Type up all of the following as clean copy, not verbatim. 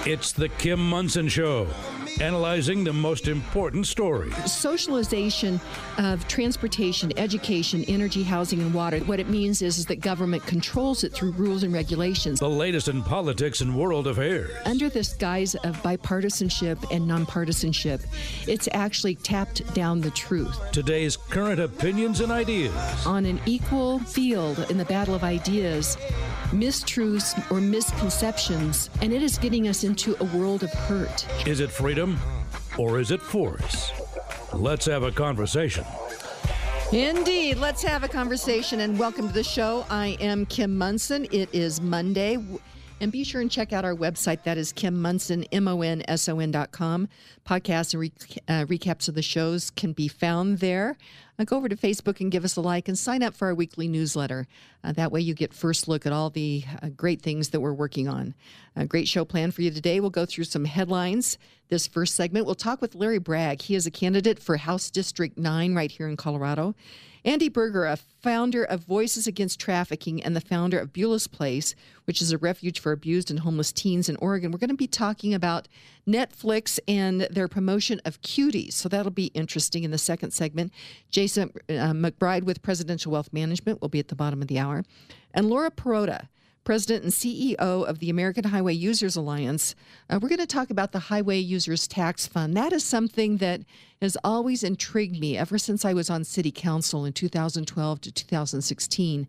It's the Kim Monson Show, analyzing the most important stories. Socialization of transportation, education, energy, housing, and water. What it means is that government controls it through rules and regulations. The latest in politics and world affairs. Under this guise of bipartisanship and nonpartisanship, it's actually tapped down the truth. Today's current opinions and ideas. On an equal field in the battle of ideas, mistruths or misconceptions, and it is getting us into a world of hurt. Is it freedom or is it force? Let's have a conversation. Indeed. Let's have a conversation, and welcome to the show. I am Kim Monson. It is Monday, and be sure and check out our website. That is Kim Monson, MONSON.com. Podcasts and recaps of the shows can be found there. Go over to Facebook and give us a like and sign up for our weekly newsletter. That way you get first look at all the great things that we're working on. A great show planned for you today. We'll go through some headlines. This first segment, we'll talk with Larry Bragg. He is a candidate for House District 9 right here in Colorado. Andy Berger, a founder of Voices Against Trafficking and the founder of Beulah's Place, which is a refuge for abused and homeless teens in Oregon. We're going to be talking about Netflix and their promotion of Cuties, so that'll be interesting in the second segment. Jason McBride with Presidential Wealth Management will be at the bottom of the hour. And Laura Perrotta, President and CEO of the American Highway Users Alliance. We're going to talk about the Highway Users Tax Fund. That is something that has always intrigued me ever since I was on City Council in 2012 to 2016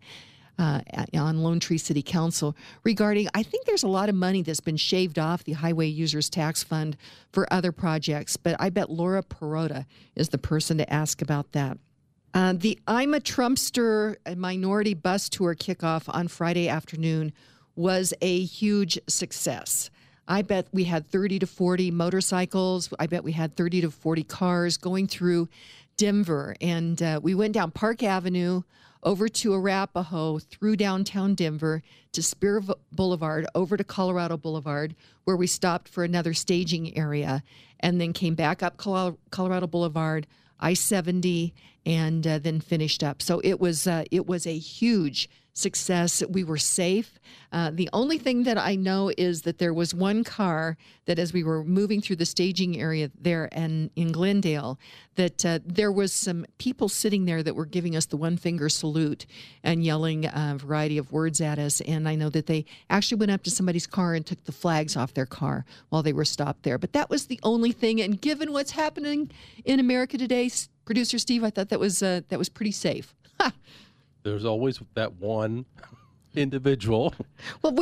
on Lone Tree City Council regarding, I think there's a lot of money that's been shaved off the Highway Users Tax Fund for other projects, but I bet Laura Perrotta is the person to ask about that. The I'm a Trumpster minority bus tour kickoff on Friday afternoon was a huge success. I bet we had 30 to 40 motorcycles. I bet we had 30 to 40 cars going through Denver. And we went down Park Avenue, over to Arapahoe, through downtown Denver, to Spear Boulevard, over to Colorado Boulevard, where we stopped for another staging area, and then came back up Colorado Boulevard, I-70, and then finished up. So it was a huge success. We were safe. The only thing that I know is that there was one car that, as we were moving through the staging area there and in Glendale, that there was some people sitting there that were giving us the one-finger salute and yelling a variety of words at us. And I know that they actually went up to somebody's car and took the flags off their car while they were stopped there. But that was the only thing. And given what's happening in America today, Producer Steve, I thought that was pretty safe. There's always that one individual. Well,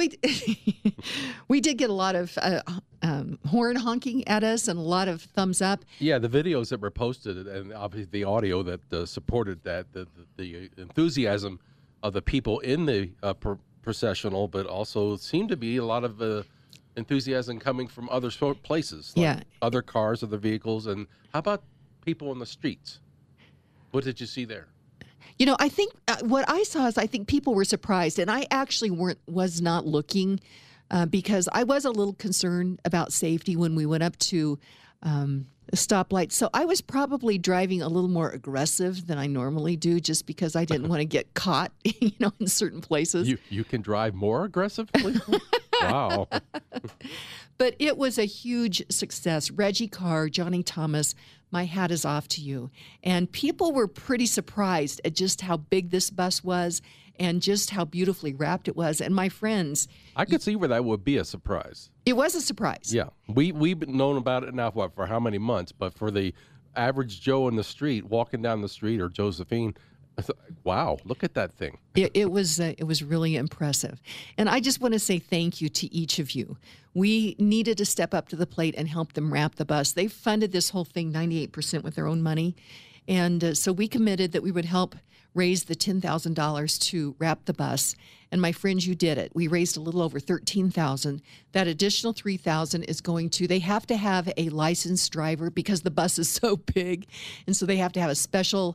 we did get a lot of horn honking at us and a lot of thumbs up. Yeah, the videos that were posted and obviously the audio that supported that, the enthusiasm of the people in the processional, but also seemed to be a lot of enthusiasm coming from other places, like other cars, other vehicles. And how about people in the streets? What did you see there? You know, I think what I saw is I think people were surprised, and I actually was not looking because I was a little concerned about safety when we went up to a stoplight. So I was probably driving a little more aggressive than I normally do, just because I didn't want to get caught, in certain places. You can drive more aggressively? Wow. But it was a huge success. Reggie Carr, Johnny Thomas, my hat is off to you. And people were pretty surprised at just how big this bus was and just how beautifully wrapped it was. And my friends... I could see where that would be a surprise. It was a surprise. Yeah. We've known about it now, for how many months? But for the average Joe in the street, walking down the street, or Josephine... Wow, look at that thing. It was really impressive. And I just want to say thank you to each of you. We needed to step up to the plate and help them wrap the bus. They funded this whole thing 98% with their own money. And so we committed that we would help raise the $10,000 to wrap the bus. And my friends, you did it. We raised a little over $13,000. That additional $3,000 is going to, they have to have a licensed driver because the bus is so big. And so they have to have a special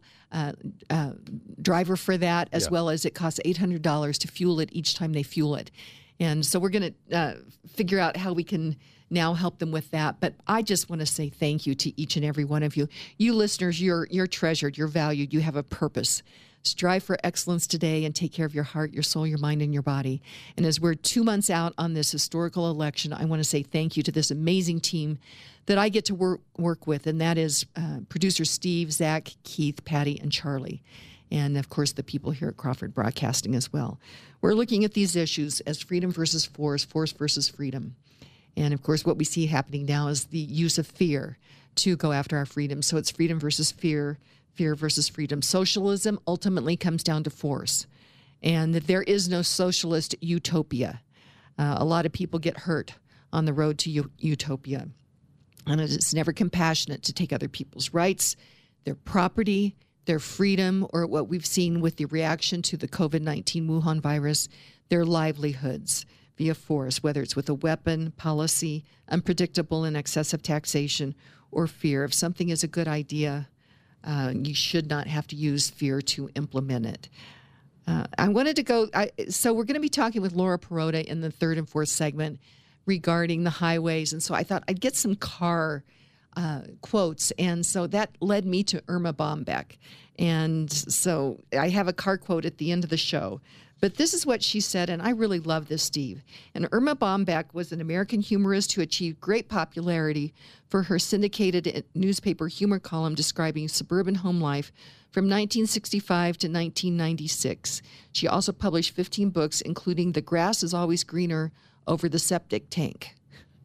driver for that, as well as it costs $800 to fuel it each time they fuel it. And so we're going to figure out how we can now help them with that. But I just want to say thank you to each and every one of you. You listeners, you're treasured, you're valued, you have a purpose. Strive for excellence today and take care of your heart, your soul, your mind, and your body. And as we're 2 months out on this historical election, I want to say thank you to this amazing team that I get to work with, and that is producer Steve, Zach, Keith, Patty, and Charlie. And, of course, the people here at Crawford Broadcasting as well. We're looking at these issues as freedom versus force, force versus freedom. And, of course, what we see happening now is the use of fear to go after our freedom. So it's freedom versus fear, fear versus freedom. Socialism ultimately comes down to force, and that there is no socialist utopia. A lot of people get hurt on the road to utopia, and it's never compassionate to take other people's rights, their property, their freedom, or what we've seen with the reaction to the COVID-19 Wuhan virus, their livelihoods via force, whether it's with a weapon, policy, unpredictable and excessive taxation, or fear. If something is a good idea, you should not have to use fear to implement it. I wanted to go, so we're going to be talking with Laura Perrotta in the third and fourth segment regarding the highways. And so I thought I'd get some car quotes. And so that led me to Irma Bombeck. And so I have a car quote at the end of the show. But this is what she said, and I really love this, Steve. And Irma Bombeck was an American humorist who achieved great popularity for her syndicated newspaper humor column describing suburban home life from 1965 to 1996. She also published 15 books, including The Grass is Always Greener Over the Septic Tank.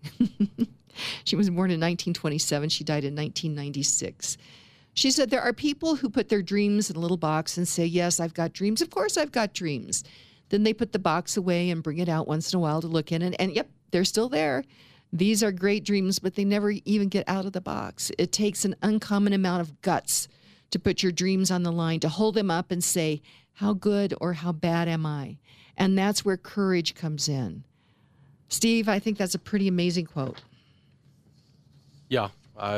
She was born in 1927. She died in 1996. She said, there are people who put their dreams in a little box and say, yes, I've got dreams. Of course, I've got dreams. Then they put the box away and bring it out once in a while to look in. And yep, they're still there. These are great dreams, but they never even get out of the box. It takes an uncommon amount of guts to put your dreams on the line, to hold them up and say, how good or how bad am I? And that's where courage comes in. Steve, I think that's a pretty amazing quote. Yeah,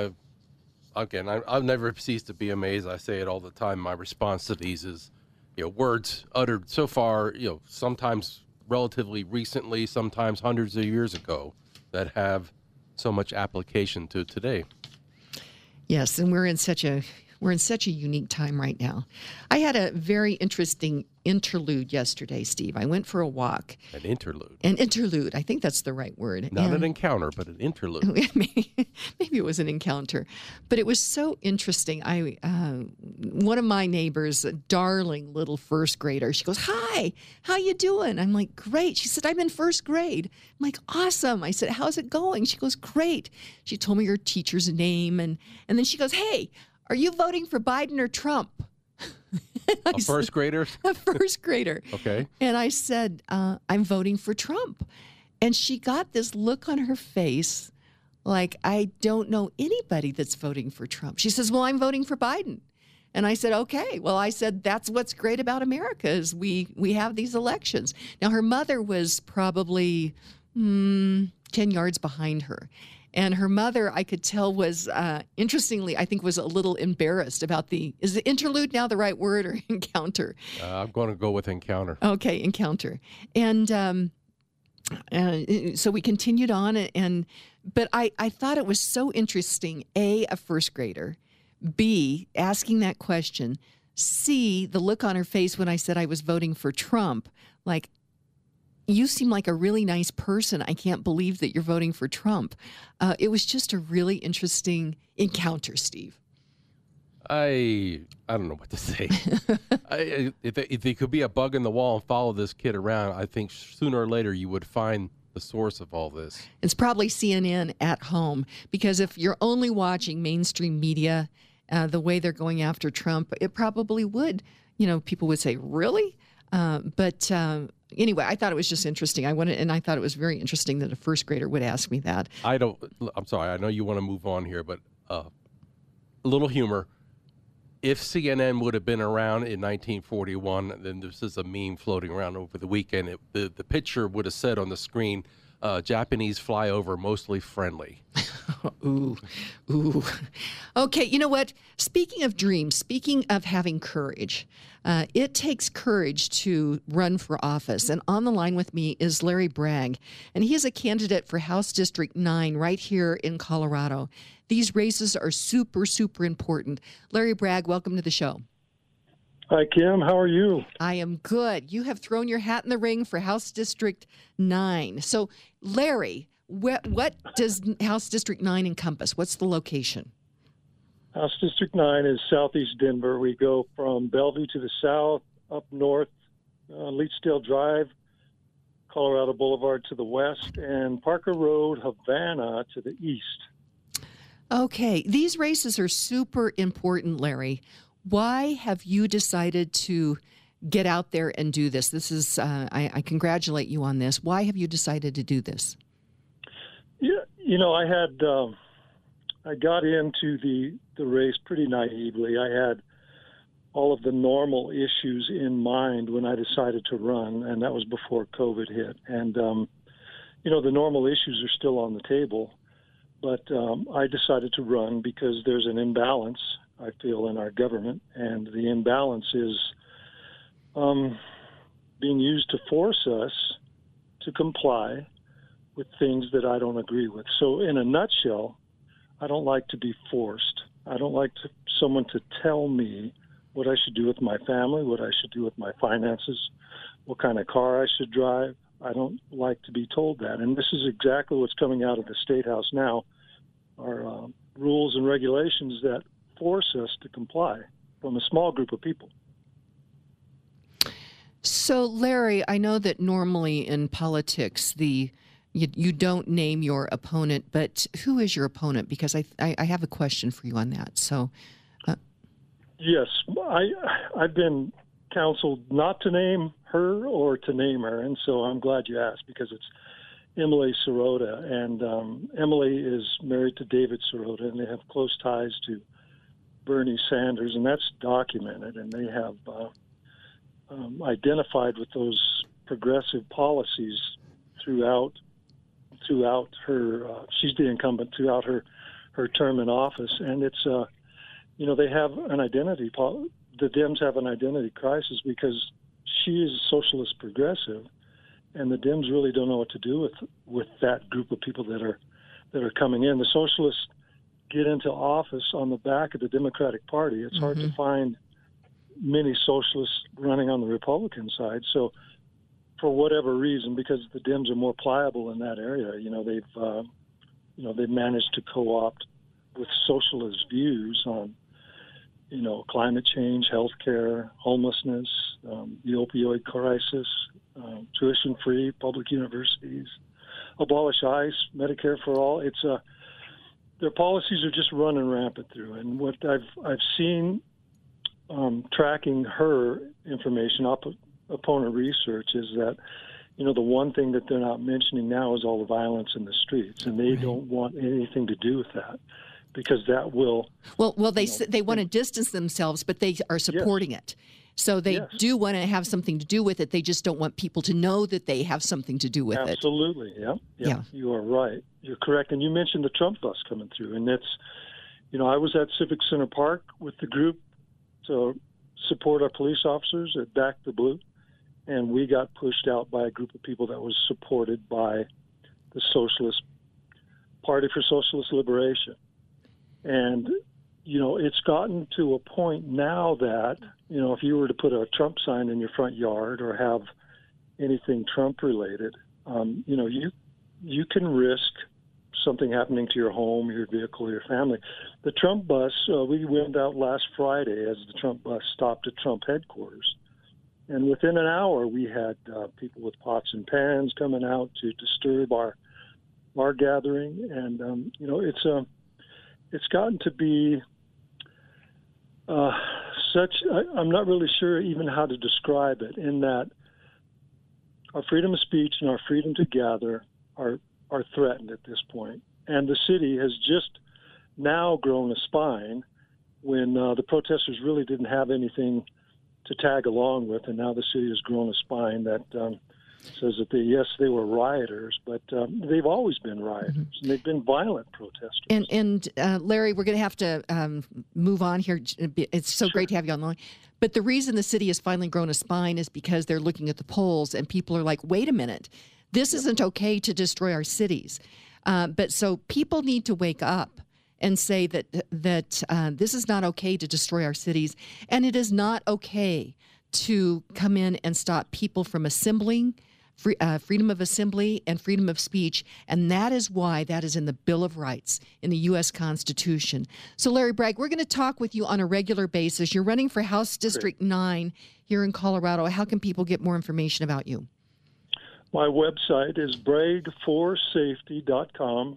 I've never ceased to be amazed. I say it all the time. My response to these is, words uttered so far, sometimes relatively recently, sometimes hundreds of years ago, that have so much application to today. Yes, and we're in such a unique time right now. I had a very interesting interlude yesterday, Steve. I went for a walk. An interlude. An interlude. I think that's the right word. Not an encounter, but an interlude. Maybe it was an encounter, but it was so interesting. One of my neighbors, a darling little first grader, she goes, "Hi, how you doing?" I'm like, "Great." She said, "I'm in first grade." I'm like, "Awesome." I said, "How's it going?" She goes, "Great." She told me her teacher's name, and then she goes, "Hey, are you voting for Biden or Trump?" A first grader? A first grader. Okay. And I said, I'm voting for Trump. And she got this look on her face like, I don't know anybody that's voting for Trump. She says, well, I'm voting for Biden. And I said, okay. Well, I said, that's what's great about America is we have these elections. Now, her mother was probably 10 yards behind her. And her mother, I could tell, was, interestingly, I think was a little embarrassed about is the interlude now the right word or encounter? I'm going to go with encounter. Okay, encounter. And so we continued on, but I thought it was so interesting, A, a first grader, B, asking that question, C, the look on her face when I said I was voting for Trump, like, you seem like a really nice person. I can't believe that you're voting for Trump. It was just a really interesting encounter, Steve. I don't know what to say. If there could be a bug in the wall and follow this kid around, I think sooner or later you would find the source of all this. It's probably CNN at home, because if you're only watching mainstream media, the way they're going after Trump, it probably would. People would say, really? But anyway, I thought it was just interesting. I thought it was very interesting that a first grader would ask me that. I'm sorry. I know you want to move on here, but a little humor. If CNN would have been around in 1941, then this is a meme floating around over the weekend. The picture would have said on the screen, Japanese flyover, mostly friendly. Ooh. Okay, you know what? Speaking of dreams, speaking of having courage, it takes courage to run for office. And on the line with me is Larry Bragg, and he is a candidate for House District 9 right here in Colorado. These races are super, super important. Larry Bragg, welcome to the show. Hi, Kim. How are you? I am good. You have thrown your hat in the ring for House District 9. So, Larry, what does House District 9 encompass? What's the location? House District 9 is southeast Denver. We go from Bellevue to the south, up north, Leechdale Drive, Colorado Boulevard to the west, and Parker Road, Havana to the east. Okay. These races are super important, Larry. Why have you decided to get out there and do this? This is, I congratulate you on this. Why have you decided to do this? Yeah, I got into the race pretty naively. I had all of the normal issues in mind when I decided to run, and that was before COVID hit. And, the normal issues are still on the table, but I decided to run because there's an imbalance, I feel, in our government, and the imbalance is being used to force us to comply with things that I don't agree with. So in a nutshell, I don't like to be forced. I don't like someone to tell me what I should do with my family, what I should do with my finances, what kind of car I should drive. I don't like to be told that. And this is exactly what's coming out of the State House now, are rules and regulations that force us to comply from a small group of people. So, Larry, I know that normally in politics, you don't name your opponent, but who is your opponent? Because I have a question for you on that. So, yes, I've been counseled not to name her or to name her, and so I'm glad you asked, because it's Emily Sirota, and Emily is married to David Sirota, and they have close ties to Bernie Sanders, and that's documented, and they have identified with those progressive policies throughout her. She's the incumbent throughout her term in office, and it's they have an identity. The Dems have an identity crisis because she is socialist progressive, and the Dems really don't know what to do with that group of people that are coming in. The socialists get into office on the back of the Democratic Party. It's hard to find many socialists running on the Republican side. So for whatever reason, because the Dems are more pliable in that area, they've managed to co-opt with socialist views on, climate change, healthcare, homelessness, the opioid crisis, tuition-free public universities, abolish ICE, Medicare for all. Their policies are just running rampant through. And what I've seen tracking her information, opponent research, is that, the one thing that they're not mentioning now is all the violence in the streets, and they don't want anything to do with that, because that will. Well, they want to distance themselves, but they are supporting it. So they do want to have something to do with it. They just don't want people to know that they have something to do with it. Absolutely, yeah. You are right. You're correct. And you mentioned the Trump bus coming through, and that's, I was at Civic Center Park with the group to support our police officers at Back the Blue, and we got pushed out by a group of people that was supported by the Socialist Party for Socialist Liberation. And, it's gotten to a point now that, if you were to put a Trump sign in your front yard or have anything Trump related, you can risk something happening to your home, your vehicle, your family. The Trump bus, we went out last Friday as the Trump bus stopped at Trump headquarters. And within an hour, we had people with pots and pans coming out to disturb our gathering. And, it's gotten to be I'm not really sure even how to describe it, in that our freedom of speech and our freedom to gather are threatened at this point. And the city has just now grown a spine when the protesters really didn't have anything to tag along with, and now the city has grown a spine that says that they were rioters, but they've always been rioters, and they've been violent protesters. And Larry, we're going to have to move on here. It's so great to have you on the line. But the reason the city has finally grown a spine is because they're looking at the polls, and people are like, wait a minute, this isn't okay to destroy our cities. But so people need to wake up and say that this is not okay to destroy our cities, and it is not okay to come in and stop people from assembling, freedom of assembly and freedom of speech, and that is why that is in the Bill of Rights in the U.S. Constitution. So, Larry Bragg, we're going to talk with you on a regular basis. You're running for House District 9 here in Colorado. How can people get more information about you? My website is braigforsafety.com,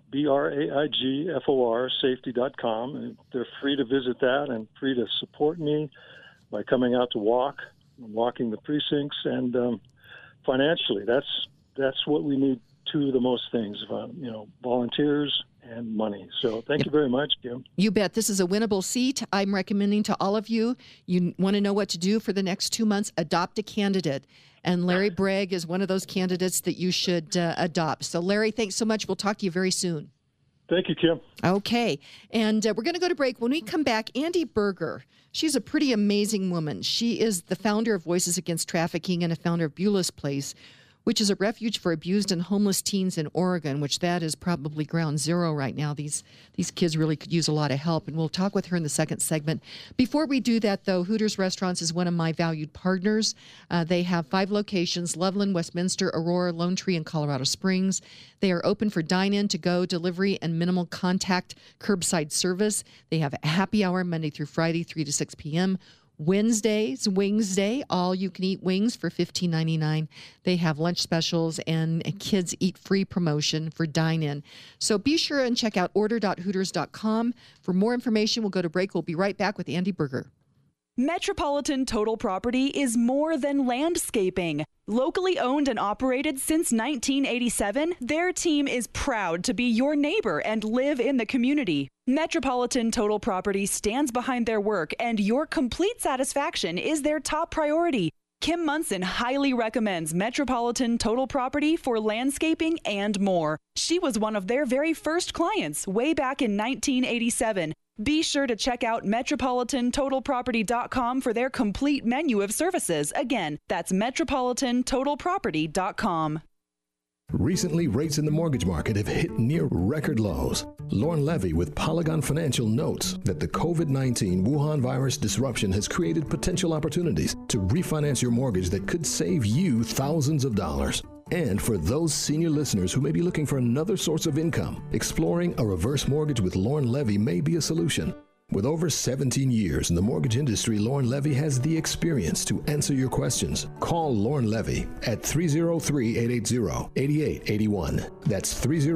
BRAIGFOR, safety.com. And they're free to visit that and free to support me by coming out to walking the precincts, and financially, that's what we need. Two of the most things, volunteers and money. So thank you very much, Kim. You bet. This is a winnable seat. I'm recommending to all of you, you want to know what to do for the next 2 months, adopt a candidate. And Larry Bragg is one of those candidates that you should adopt. So, Larry, thanks so much. We'll talk to you very soon. Thank you, Kim. Okay. And we're going to go to break. When we come back, Andy Berger, she's a pretty amazing woman. She is the founder of Voices Against Trafficking and a founder of Beulah's Place, which is a refuge for abused and homeless teens in Oregon, which that is probably ground zero right now. These kids really could use a lot of help, and we'll talk with her in the second segment. Before we do that, though, Hooters Restaurants is one of my valued partners. They have 5 locations: Loveland, Westminster, Aurora, Lone Tree, and Colorado Springs. They are open for dine-in, to-go, delivery, and minimal contact curbside service. They have a happy hour Monday through Friday, 3 to 6 p.m., Wednesdays, Wings Day, all you can eat wings for $15.99. They have lunch specials and kids eat free promotion for dine-in. So be sure and check out order.hooters.com. For more information, we'll go to break. We'll be right back with Andy Berger. Metropolitan Total Property is more than landscaping. Locally owned and operated since 1987, their team is proud to be your neighbor and live in the community. Metropolitan Total Property stands behind their work, and your complete satisfaction is their top priority. Kim Munson highly recommends Metropolitan Total Property for landscaping and more. She was one of their very first clients way back in 1987. Be sure to check out MetropolitanTotalProperty.com for their complete menu of services. Again, that's MetropolitanTotalProperty.com. Recently, rates in the mortgage market have hit near record lows. Lauren Levy with Polygon Financial notes that the COVID-19 Wuhan virus disruption has created potential opportunities to refinance your mortgage that could save you thousands of dollars. And for those senior listeners who may be looking for another source of income, exploring a reverse mortgage with Lauren Levy may be a solution. With over 17 years in the mortgage industry, Lauren Levy has the experience to answer your questions. Call Lauren Levy at 303-880-8881. That's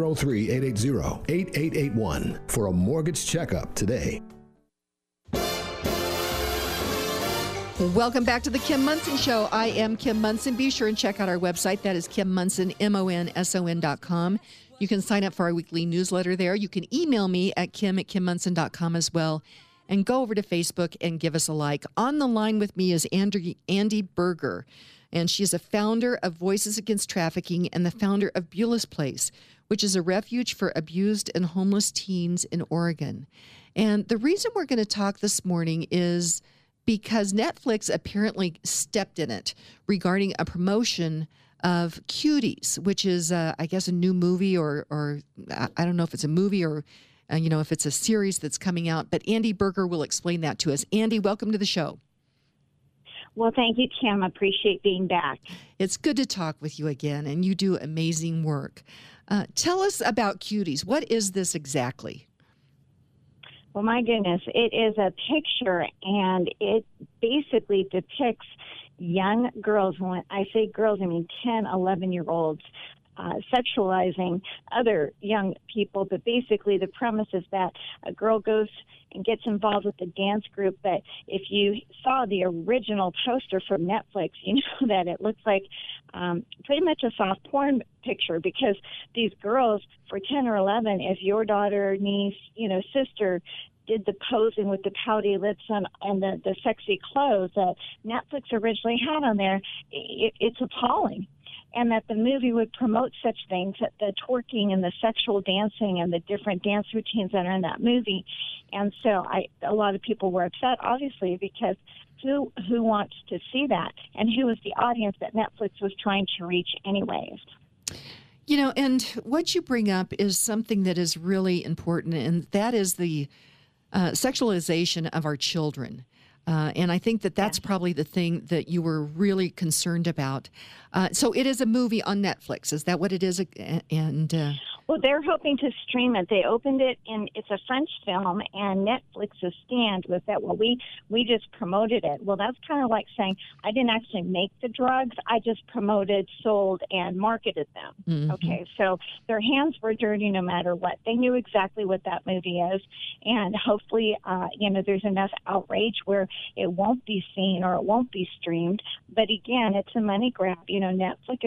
303-880-8881 for a mortgage checkup today. Welcome back to the Kim Munson Show. I am Kim Munson. Be sure and check out our website. That is Kim Munson, MONSON.com. You can sign up for our weekly newsletter there. You can email me at kim@kimmunson.com as well. And go over to Facebook and give us a like. On the line with me is Andy Berger, and she is a founder of Voices Against Trafficking and the founder of Beulah's Place, which is a refuge for abused and homeless teens in Oregon. And the reason we're going to talk this morning is because Netflix apparently stepped in it regarding a promotion of Cuties, which is, I guess, a new movie, or I don't know if it's a movie or, if it's a series that's coming out. But Andy Berger will explain that to us. Andy, welcome to the show. Well, thank you, Kim. I appreciate being back. It's good to talk with you again, and you do amazing work. Tell us about Cuties. What is this exactly? Well, my goodness, it is a picture, and it basically depicts young girls. When I say girls, I mean 10, 11-year-olds sexualizing other young people. But basically the premise is that a girl goes and gets involved with the dance group. But if you saw the original poster from Netflix, you know that it looks like pretty much a soft porn picture, because these girls for 10 or 11, if your daughter, niece, sister did the posing with the pouty lips and the sexy clothes that Netflix originally had on there, it's appalling. And that the movie would promote such things, that the twerking and the sexual dancing and the different dance routines that are in that movie. And so a lot of people were upset, obviously, because who wants to see that? And who was the audience that Netflix was trying to reach anyways? And what you bring up is something that is really important, and that is the sexualization of our children. And I think that that's probably the thing that you were really concerned about. So it is a movie on Netflix. Is that what it is? And well, they're hoping to stream it. They opened it, and it's a French film, and Netflix's stand was that, well, we just promoted it. Well, that's kind of like saying, I didn't actually make the drugs. I just promoted, sold, and marketed them. Mm-hmm. Okay, so their hands were dirty no matter what. They knew exactly what that movie is, and hopefully, there's enough outrage where it won't be seen or it won't be streamed. But again, it's a money grab. Netflix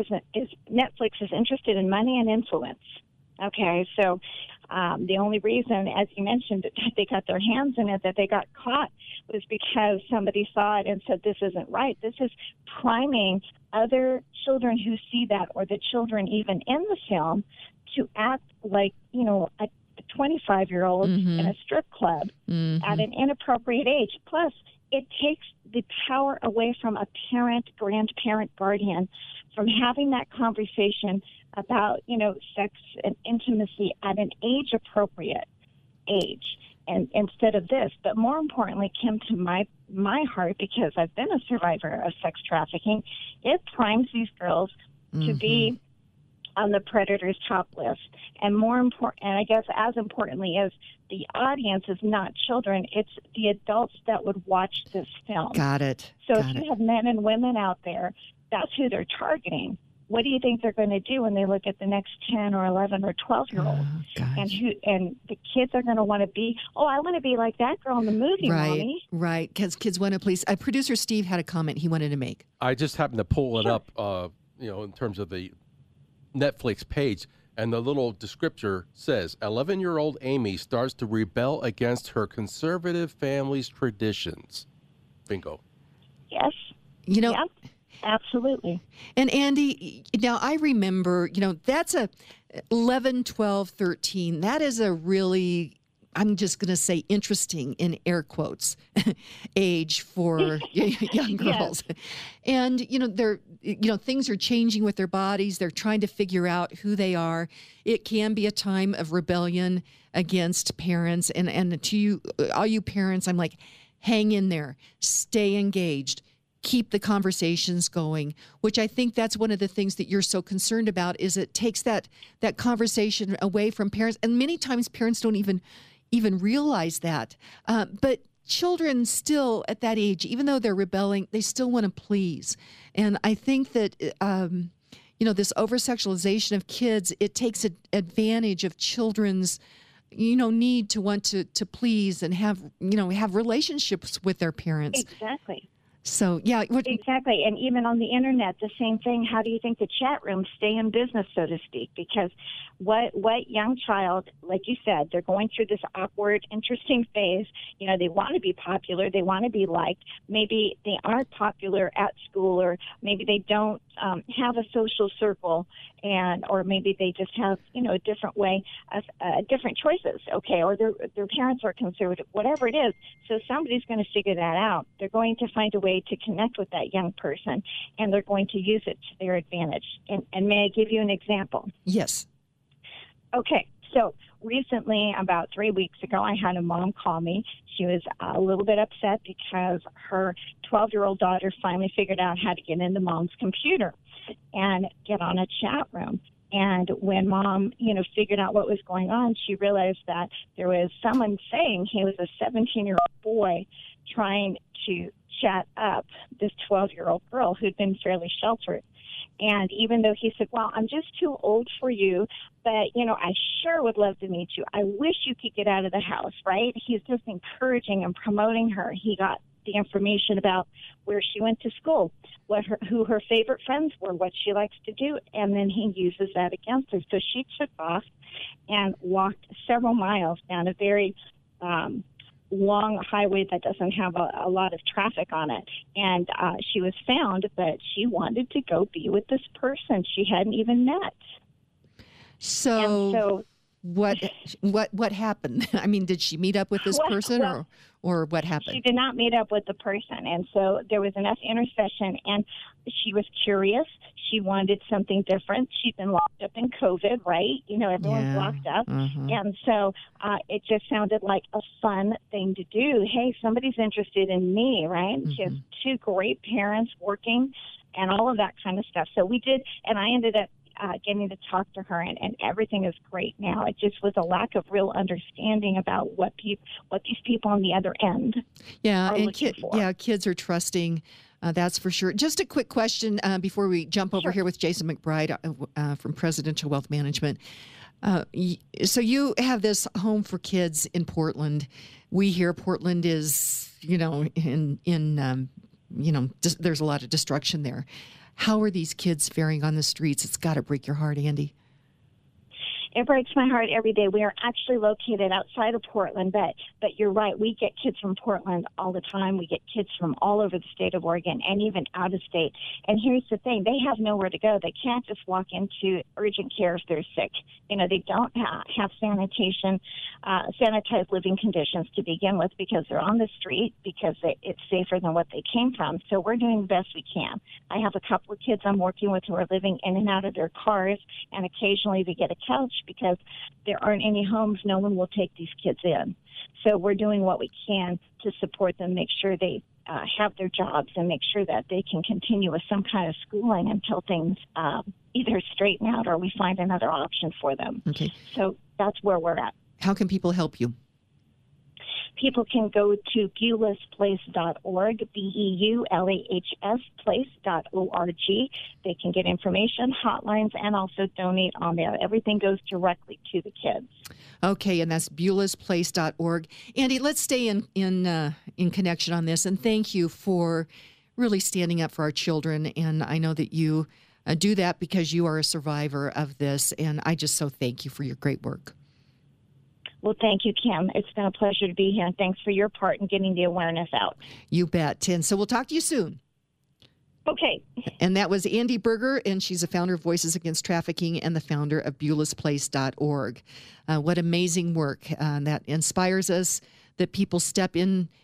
is interested in money and influence. Okay, so the only reason, as you mentioned, that they got their hands in it, that they got caught, was because somebody saw it and said, this isn't right. This is priming other children who see that, or the children even in the film, to act like, a 25-year-old mm-hmm. in a strip club mm-hmm. at an inappropriate age. Plus, it takes the power away from a parent, grandparent, guardian from having that conversation about, sex and intimacy at an age-appropriate age, and instead of this. But more importantly, Kim, to my heart, because I've been a survivor of sex trafficking, it primes these girls mm-hmm. to be on the predator's top list. And more important, and I guess as importantly, is the audience is not children, it's the adults that would watch this film. Got it. So if you have men and women out there, that's who they're targeting. What do you think they're going to do when they look at the next 10 or 11 or 12-year-olds? And the kids are going to want to be, I want to be like that girl in the movie, Mommy. Right, because kids want to please. Producer Steve had a comment he wanted to make. I just happened to pull it up, in terms of the Netflix page, and the little descriptor says, 11-year-old Amy starts to rebel against her conservative family's traditions. Bingo. Yes. Yep. Absolutely. And Andy, now I remember, that's a 11, 12, 13. That is a really, I'm just going to say interesting in air quotes, age for young girls. Yes. And, they're, things are changing with their bodies. They're trying to figure out who they are. It can be a time of rebellion against parents. And to you, all you parents, I'm like, hang in there, stay engaged. Keep the conversations going, which I think that's one of the things that you're so concerned about, is it takes that conversation away from parents. And many times parents don't even realize that. But children still at that age, even though they're rebelling, they still want to please. And I think that, this over-sexualization of kids, it takes advantage of children's need to want to please and have relationships with their parents. Exactly. So, yeah. Exactly. And even on the internet, the same thing. How do you think the chat rooms stay in business, so to speak? Because what young child, like you said, they're going through this awkward, interesting phase. They want to be popular. They want to be liked. Maybe they aren't popular at school, or maybe they don't have a social circle, or maybe they just have, a different way of different choices. Okay. Or their parents are conservative, whatever it is. So somebody's going to figure that out. They're going to find a way to connect with that young person, and they're going to use it to their advantage. And may I give you an example? Yes. Okay. So recently, about 3 weeks ago, I had a mom call me. She was a little bit upset because her 12-year-old daughter finally figured out how to get into mom's computer and get on a chat room. And when mom, figured out what was going on, she realized that there was someone saying he was a 17-year-old boy trying to chat up this 12-year-old girl who'd been fairly sheltered. And even though he said, well, I'm just too old for you, but, I sure would love to meet you. I wish you could get out of the house, right? He's just encouraging and promoting her. He got the information about where she went to school, who her favorite friends were, what she likes to do, and then he uses that against her. So she took off and walked several miles down a very long highway that doesn't have a lot of traffic on it. And she was found, but she wanted to go be with this person she hadn't even met. So what happened? I mean, did she meet up with this person or what happened? She did not meet up with the person. And so there was enough intercession, and she was curious. She wanted something different. She'd been locked up in COVID, right? Everyone's locked up. And so it just sounded like a fun thing to do. Hey, somebody's interested in me, right? She has 2 great parents working and all of that kind of stuff. So we did, and I ended up getting to talk to her, and everything is great now. It just was a lack of real understanding about what these people on the other end are looking for. Kids are trusting. That's for sure. Just a quick question before we jump over here with Jason McBride from Presidential Wealth Management. So you have this home for kids in Portland. We hear Portland is, there's a lot of destruction there. How are these kids faring on the streets? It's got to break your heart, Andy. It breaks my heart every day. We are actually located outside of Portland, but you're right. We get kids from Portland all the time. We get kids from all over the state of Oregon and even out of state. And here's the thing. They have nowhere to go. They can't just walk into urgent care if they're sick. They don't have sanitized living conditions to begin with because they're on the street, because it's safer than what they came from. So we're doing the best we can. I have a couple of kids I'm working with who are living in and out of their cars, and occasionally they get a couch because there aren't any homes. No one will take these kids in. So we're doing what we can to support them, make sure they have their jobs, and make sure that they can continue with some kind of schooling until things either straighten out or we find another option for them. Okay. So that's where we're at. How can people help you? People can go to BeulahsPlace.org, BEULAHS place.org. They can get information, hotlines, and also donate on there. Everything goes directly to the kids. Okay, and that's BeulahsPlace.org. Andy, let's stay in connection on this, and thank you for really standing up for our children. And I know that you do that because you are a survivor of this, and I just so thank you for your great work. Well, thank you, Kim. It's been a pleasure to be here, and thanks for your part in getting the awareness out. You bet. And so we'll talk to you soon. Okay. And that was Andy Berger, and she's a founder of Voices Against Trafficking and the founder of BeulahsPlace.org. What amazing work that inspires us, that people step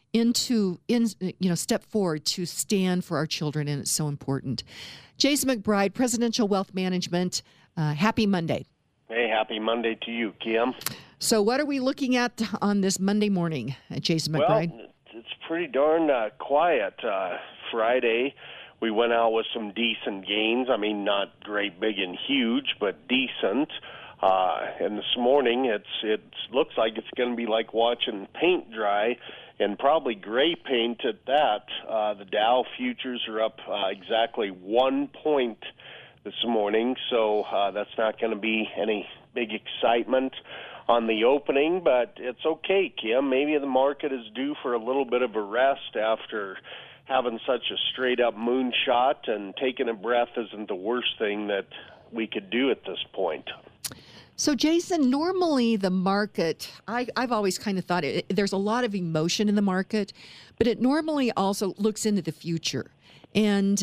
step forward to stand for our children, and it's so important. Jason McBride, Presidential Wealth Management. Happy Monday. Hey, happy Monday to you, Kim. So what are we looking at on this Monday morning, Jason McBride? Well, it's pretty darn quiet. Friday, we went out with some decent gains. I mean, not great, big, and huge, but decent. And this morning, it looks like it's going to be like watching paint dry, and probably gray paint at that. The Dow futures are up exactly 1 point this morning, so that's not going to be any big excitement on the opening, but it's okay, Kim. Maybe the market is due for a little bit of a rest after having such a straight-up moonshot, and taking a breath isn't the worst thing that we could do at this point. So, Jason, normally the market, I've always kind of thought there's a lot of emotion in the market, but it normally also looks into the future. And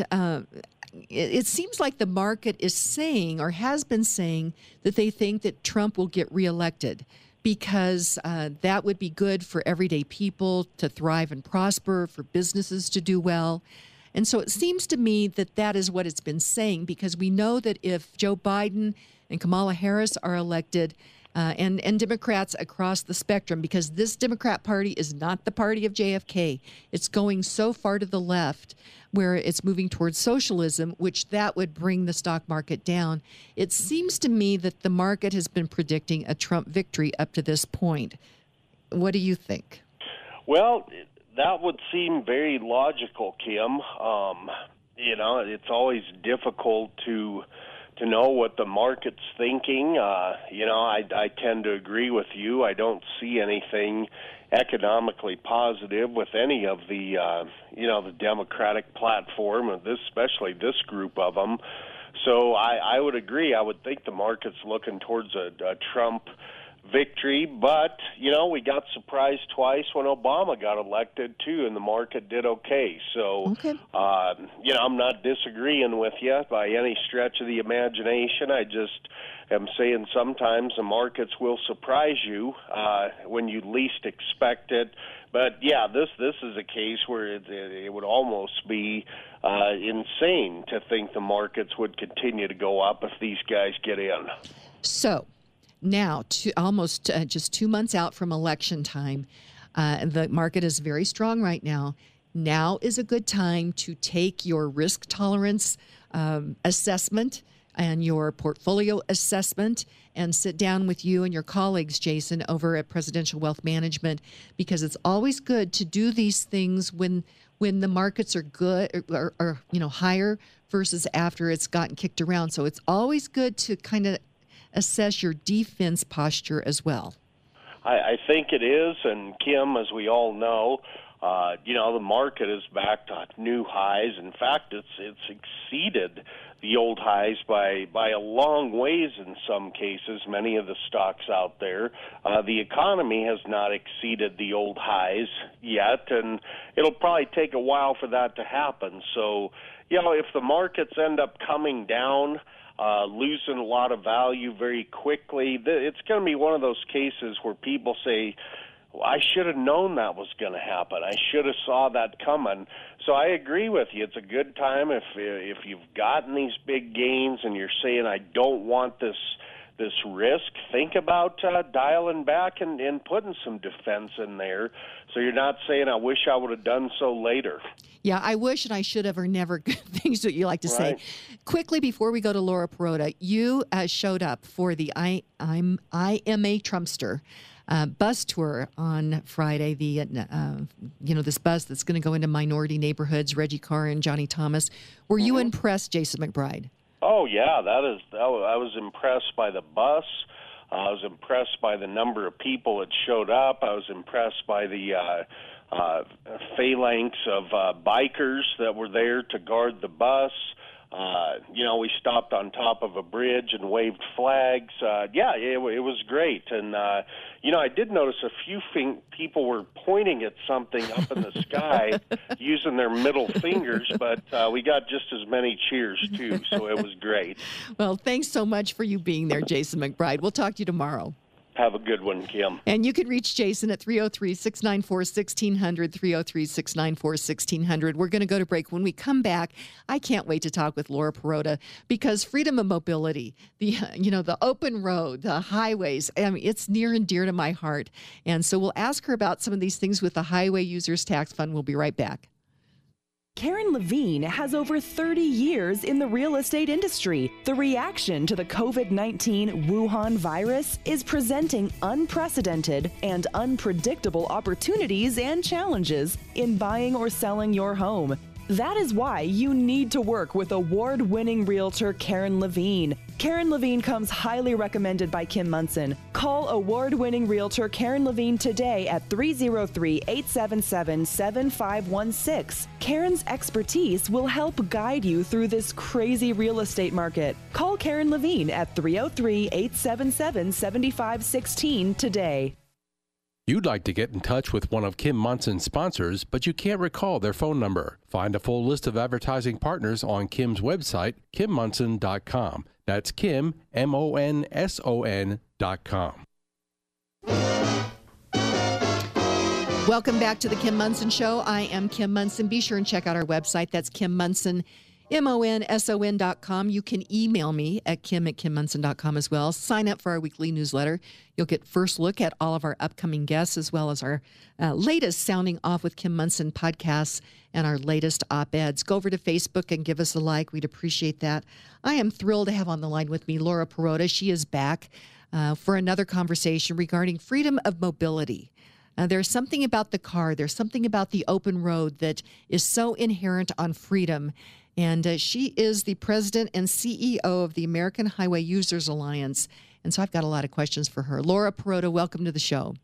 it seems like the market is saying, or has been saying, that they think that Trump will get reelected because that would be good for everyday people to thrive and prosper, for businesses to do well. And so it seems to me that that is what it's been saying, because we know that if Joe Biden and Kamala Harris are elected, and Democrats across the spectrum, because this Democrat Party is not the party of JFK. It's going so far to the left where it's moving towards socialism, which that would bring the stock market down. It seems to me that the market has been predicting a Trump victory up to this point. What do you think? Well, that would seem very logical, Kim. It's always difficult to know what the market's thinking. I tend to agree with you. I don't see anything economically positive with any of the Democratic platform, especially this group of them. So I would agree. I would think the market's looking towards a Trump victory, but, we got surprised twice when Obama got elected, too, and the market did okay. So, I'm not disagreeing with you by any stretch of the imagination. I just am saying sometimes the markets will surprise you when you least expect it. But, yeah, this is a case where it would almost be insane to think the markets would continue to go up if these guys get in. So now, almost just 2 months out from election time, the market is very strong right now. Now is a good time to take your risk tolerance assessment and your portfolio assessment and sit down with you and your colleagues, Jason, over at Presidential Wealth Management, because it's always good to do these things when the markets are good or higher versus after it's gotten kicked around. So it's always good to kind of assess your defense posture as well. I think it is, and Kim, as we all know, the market is back to new highs. In fact, it's exceeded the old highs by a long ways in some cases, many of the stocks out there. The economy has not exceeded the old highs yet, and it'll probably take a while for that to happen. So, if the markets end up coming down, losing a lot of value very quickly, it's going to be one of those cases where people say, I should have known that was going to happen. I should have saw that coming. So I agree with you. It's a good time if you've gotten these big gains and you're saying, I don't want this risk, think about dialing back and putting some defense in there so you're not saying, I wish I would have done so later. Yeah, I wish and I should have, or never, things that you like to say. Quickly, before we go to Laura Perrotta, you showed up for the I'm a Trumpster bus tour on Friday. This bus that's going to go into minority neighborhoods, Reggie Carr and Johnny Thomas. Were you impressed, Jason McBride? Oh, yeah, I was impressed by the bus. I was impressed by the number of people that showed up. I was impressed by the phalanx of bikers that were there to guard the bus. We stopped on top of a bridge and waved flags. It was great. And, I did notice a few people were pointing at something up in the sky using their middle fingers, but we got just as many cheers, too, so it was great. Well, thanks so much for you being there, Jason McBride. We'll talk to you tomorrow. Have a good one, Kim. And you can reach Jason at 303-694-1600, 303-694-1600. We're going to go to break. When we come back, I can't wait to talk with Laura Perrotta, because freedom of mobility, the open road, the highways, it's near and dear to my heart. And so we'll ask her about some of these things with the Highway Users Tax Fund. We'll be right back. Karen Levine has over 30 years in the real estate industry. The reaction to the COVID-19 Wuhan virus is presenting unprecedented and unpredictable opportunities and challenges in buying or selling your home. That is why you need to work with award-winning realtor Karen Levine. Karen Levine comes highly recommended by Kim Munson. Call award-winning realtor Karen Levine today at 303-877-7516. Karen's expertise will help guide you through this crazy real estate market. Call Karen Levine at 303-877-7516 today. You'd like to get in touch with one of Kim Munson's sponsors, but you can't recall their phone number. Find a full list of advertising partners on Kim's website, KimMunson.com. That's Kim, MONSON.com. Welcome back to the Kim Munson Show. I am Kim Munson. Be sure and check out our website. That's Kim Munson, MONSON.com. You can email me at kim@kimmunson.com as well. Sign up for our weekly newsletter. You'll get first look at all of our upcoming guests, as well as our latest Sounding Off with Kim Munson podcasts and our latest op-eds. Go over to Facebook and give us a like. We'd appreciate that. I am thrilled to have on the line with me Laura Perrotta. She is back for another conversation regarding freedom of mobility. There's something about the car. There's something about the open road that is so inherent on freedom. And she is the president and CEO of the American Highway Users Alliance. And so I've got a lot of questions for her. Laura Perrotta, welcome to the show.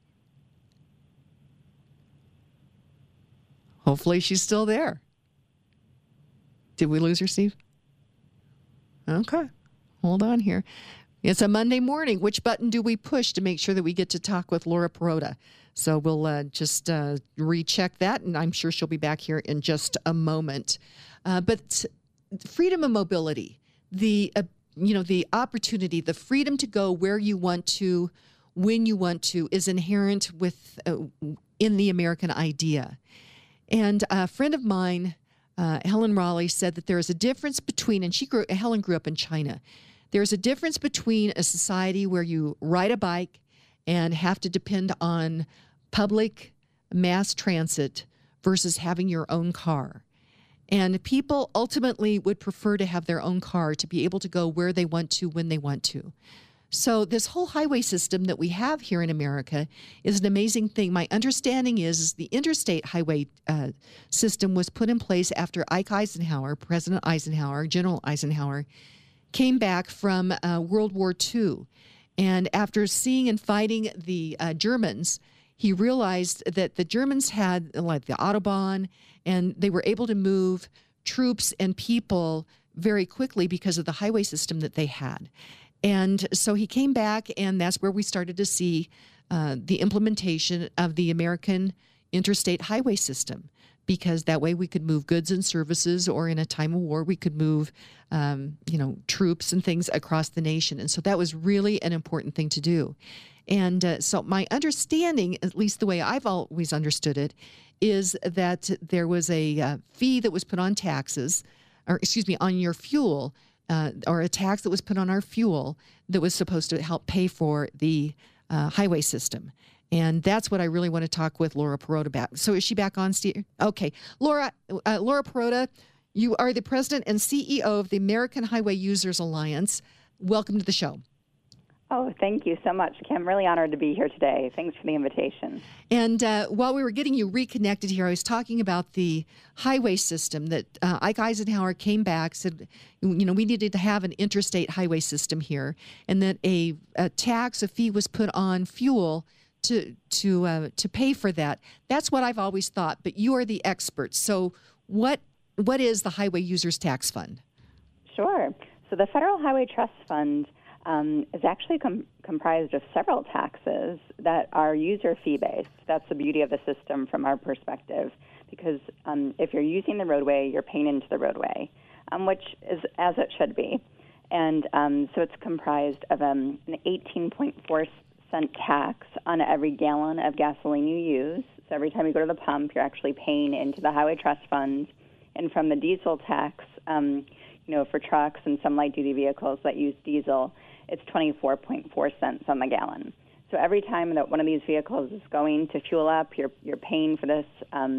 Hopefully she's still there. Did we lose her, Steve? Okay. Hold on here. It's a Monday morning. Which button do we push to make sure that we get to talk with Laura Perrotta? So we'll just recheck that, and I'm sure she'll be back here in just a moment. But freedom of mobility, the opportunity, the freedom to go where you want to, when you want to, is inherent in the American idea. And a friend of mine, Helen Raleigh, said that there is a difference between, and Helen grew up in China. There's a difference between a society where you ride a bike and have to depend on public mass transit versus having your own car. And people ultimately would prefer to have their own car to be able to go where they want to, when they want to. So this whole highway system that we have here in America is an amazing thing. My understanding is the interstate highway system was put in place after President Eisenhower, General Eisenhower, came back from World War II. And after seeing and fighting the Germans, he realized that the Germans had like the Autobahn, and they were able to move troops and people very quickly because of the highway system that they had. And so he came back, and that's where we started to see the implementation of the American interstate highway system, because that way we could move goods and services, or in a time of war, we could move, troops and things across the nation. And so that was really an important thing to do. And so my understanding, at least the way I've always understood it, is that there was a fee that was put on on your fuel, or a tax that was put on our fuel that was supposed to help pay for the highway system. And that's what I really want to talk with Laura Perrotta about. So is she back on, Steve? Okay. Laura Perrotta, you are the president and CEO of the American Highway Users Alliance. Welcome to the show. Oh, thank you so much, Kim. Really honored to be here today. Thanks for the invitation. And while we were getting you reconnected here, I was talking about the highway system that Ike Eisenhower came back, said, we needed to have an interstate highway system here, and that a fee was put on fuel to pay for that. That's what I've always thought, but you are the expert. So what is the Highway Users Tax Fund? Sure. So the Federal Highway Trust Fund is actually comprised of several taxes that are user fee-based. That's the beauty of the system from our perspective, because if you're using the roadway, you're paying into the roadway, which is as it should be. And so it's comprised of an 18.4-cent tax on every gallon of gasoline you use. So every time you go to the pump, you're actually paying into the Highway Trust Fund. And from the diesel tax, for trucks and some light-duty vehicles that use diesel, it's 24.4 cents on the gallon. So every time that one of these vehicles is going to fuel up, you're paying for this,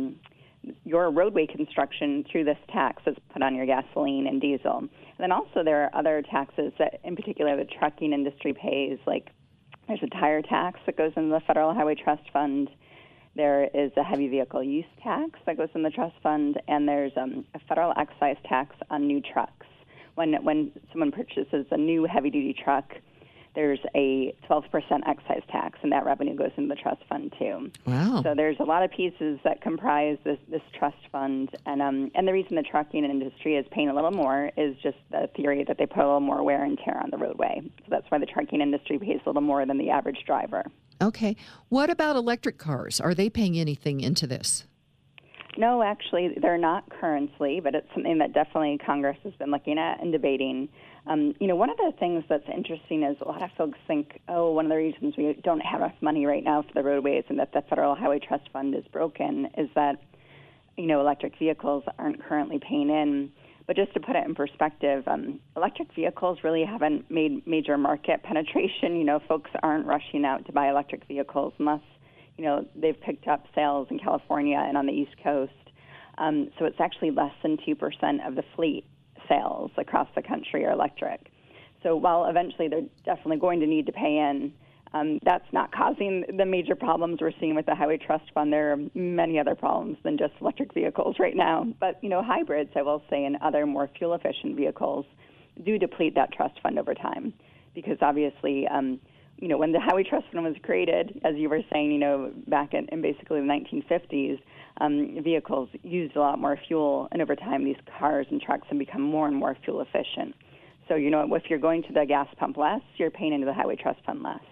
your roadway construction through this tax that's put on your gasoline and diesel. And then also there are other taxes that, in particular, the trucking industry pays, like there's a tire tax that goes into the Federal Highway Trust Fund. There is a heavy vehicle use tax that goes in the trust fund, and there's a federal excise tax on new trucks. When someone purchases a new heavy-duty truck, there's a 12% excise tax, and that revenue goes into the trust fund too. Wow! So there's a lot of pieces that comprise this trust fund, and the reason the trucking industry is paying a little more is just the theory that they put a little more wear and tear on the roadway. So that's why the trucking industry pays a little more than the average driver. Okay. What about electric cars? Are they paying anything into this? No, actually, they're not currently, but it's something that definitely Congress has been looking at and debating. One of the things that's interesting is a lot of folks think, one of the reasons we don't have enough money right now for the roadways and that the Federal Highway Trust Fund is broken is that, electric vehicles aren't currently paying in. But just to put it in perspective, electric vehicles really haven't made major market penetration. Folks aren't rushing out to buy electric vehicles unless, they've picked up sales in California and on the East Coast. So it's actually less than 2% of the fleet sales across the country are electric. So while eventually they're definitely going to need to pay in, that's not causing the major problems we're seeing with the Highway Trust Fund. There are many other problems than just electric vehicles right now. But, hybrids, I will say, and other more fuel-efficient vehicles do deplete that trust fund over time. Because obviously, when the Highway Trust Fund was created, as you were saying, back in basically the 1950s, vehicles used a lot more fuel. And over time, these cars and trucks have become more and more fuel-efficient. So, if you're going to the gas pump less, you're paying into the Highway Trust Fund less.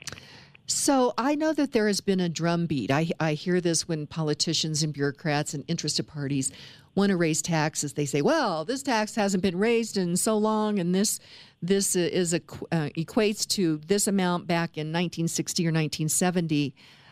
So I know that there has been a drumbeat. I hear this when politicians and bureaucrats and interested parties want to raise taxes. They say, well, this tax hasn't been raised in so long, and this equates to this amount back in 1960 or 1970.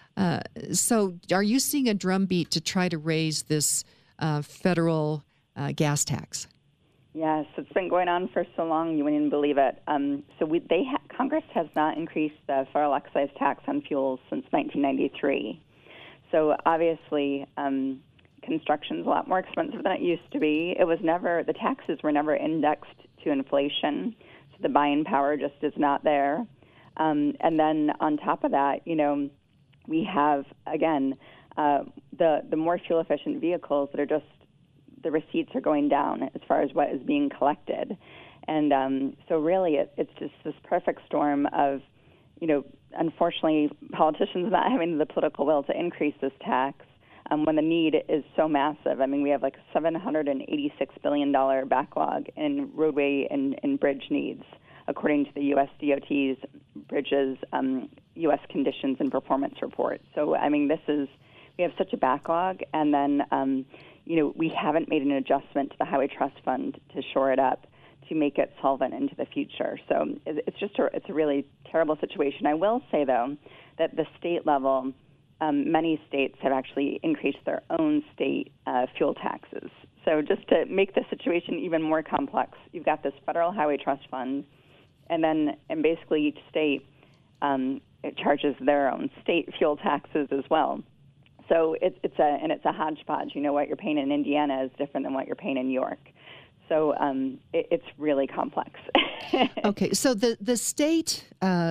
So are you seeing a drumbeat to try to raise this federal gas tax? Yes, it's been going on for so long you wouldn't even believe it. Congress has not increased the federal excise tax on fuels since 1993. So obviously, construction's a lot more expensive than it used to be. The taxes were never indexed to inflation, so the buying power just is not there. And then on top of that, we have again the more fuel efficient vehicles that are just, the receipts are going down as far as what is being collected. And so really it's just this perfect storm of, unfortunately, politicians not having the political will to increase this tax when the need is so massive. I mean, we have like a $786 billion backlog in roadway and bridge needs, according to the U.S. DOT's Bridges U.S. Conditions and Performance Report. So, I mean, we have such a backlog, and then we haven't made an adjustment to the Highway Trust Fund to shore it up, to make it solvent into the future. So it's a really terrible situation. I will say, though, that the state level, many states have actually increased their own state fuel taxes. So just to make the situation even more complex, you've got this federal Highway Trust Fund, and basically each state it charges their own state fuel taxes as well. So it's a hodgepodge. What you're paying in Indiana is different than what you're paying in New York. So it's really complex. Okay, so the state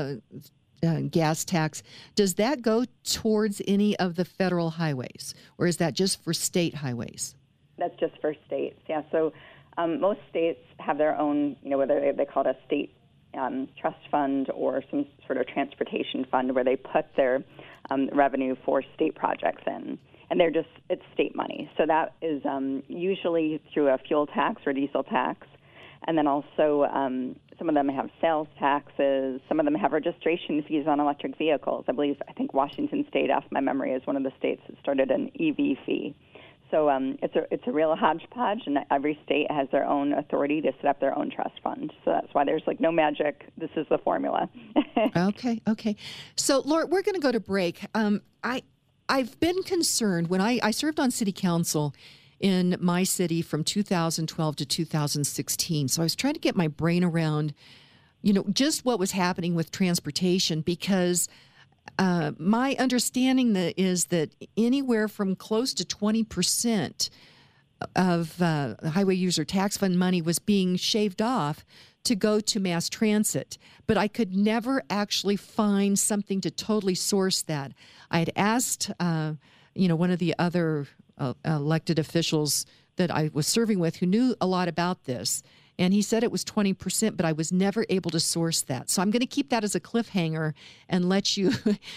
gas tax, does that go towards any of the federal highways, or is that just for state highways? That's just for states, yeah. So most states have their own, whether they call it a state trust fund or some sort of transportation fund where they put their revenue for state projects in. And it's state money. So that is usually through a fuel tax or diesel tax. And then also some of them have sales taxes. Some of them have registration fees on electric vehicles. I think Washington State, off my memory, is one of the states that started an EV fee. So it's a real hodgepodge, and every state has their own authority to set up their own trust fund. So that's why there's no magic. This is the formula. Okay. So, Laura, we're going to go to break. I've been concerned when I served on city council in my city from 2012 to 2016. So I was trying to get my brain around, just what was happening with transportation, because my understanding is that anywhere from close to 20% of highway user tax fund money was being shaved off to go to mass transit. But I could never actually find something to totally source that. I had asked, one of the other elected officials that I was serving with who knew a lot about this, and he said it was 20%, but I was never able to source that. So I'm going to keep that as a cliffhanger and let you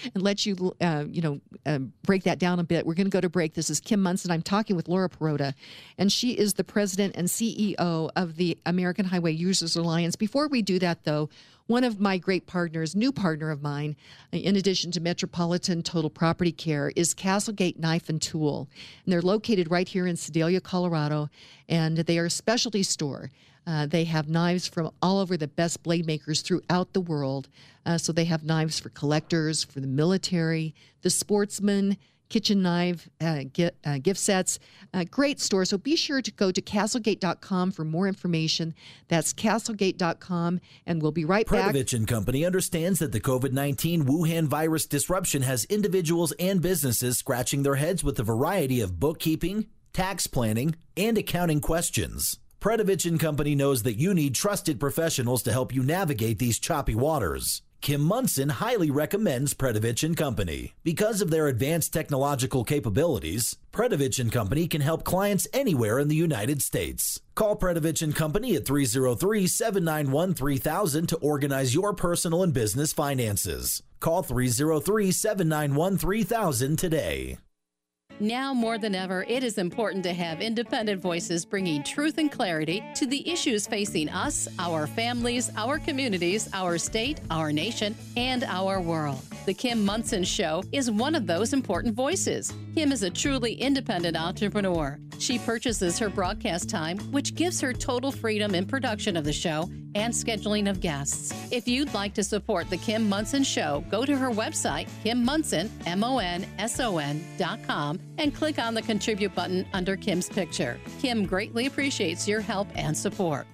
break that down a bit. We're going to go to break. This is Kim Monson. I'm talking with Laura Perrotta, and she is the president and CEO of the American Highway Users Alliance. Before we do that, though, one of my great partners, new partner of mine, in addition to Metropolitan Total Property Care, is Castlegate Knife and Tool. And they're located right here in Sedalia, Colorado, and they are a specialty store. They have knives from all over, the best blade makers throughout the world. So they have knives for collectors, for the military, the sportsmen, kitchen knife, gift sets. Great store. So be sure to go to castlegate.com for more information. That's castlegate.com, and we'll be right back. Predovich & Company understands that the COVID-19 Wuhan virus disruption has individuals and businesses scratching their heads with a variety of bookkeeping, tax planning, and accounting questions. Predovich & Company knows that you need trusted professionals to help you navigate these choppy waters. Kim Monson highly recommends Predovich & Company. Because of their advanced technological capabilities, Predovich & Company can help clients anywhere in the United States. Call Predovich & Company at 303-791-3000 to organize your personal and business finances. Call 303-791-3000 today. Now more than ever, it is important to have independent voices bringing truth and clarity to the issues facing us, our families, our communities, our state, our nation, and our world. The Kim Monson Show is one of those important voices. Kim is a truly independent entrepreneur. She purchases her broadcast time, which gives her total freedom in production of the show and scheduling of guests. If you'd like to support The Kim Monson Show, go to her website, KimMonson, MONSON.com, and click on the Contribute button under Kim's picture. Kim greatly appreciates your help and support.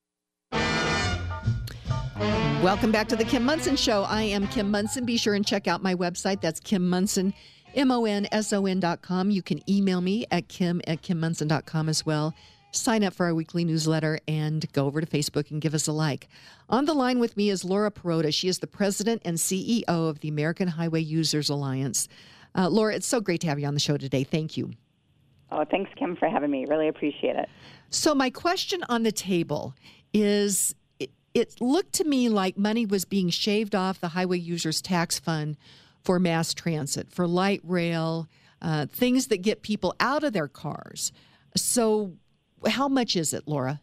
Welcome back to The Kim Monson Show. I am Kim Monson. Be sure and check out my website. That's Kim Monson, MONSON.com. You can email me at kim@kimmonson.com as well. Sign up for our weekly newsletter and go over to Facebook and give us a like. On the line with me is Laura Perrotta. She is the president and CEO of the American Highway Users Alliance. Laura, it's so great to have you on the show today. Thank you. Oh, thanks, Kim, for having me. Really appreciate it. So my question on the table is, it looked to me like money was being shaved off the Highway Users Tax Fund for mass transit, for light rail, things that get people out of their cars. So how much is it, Laura?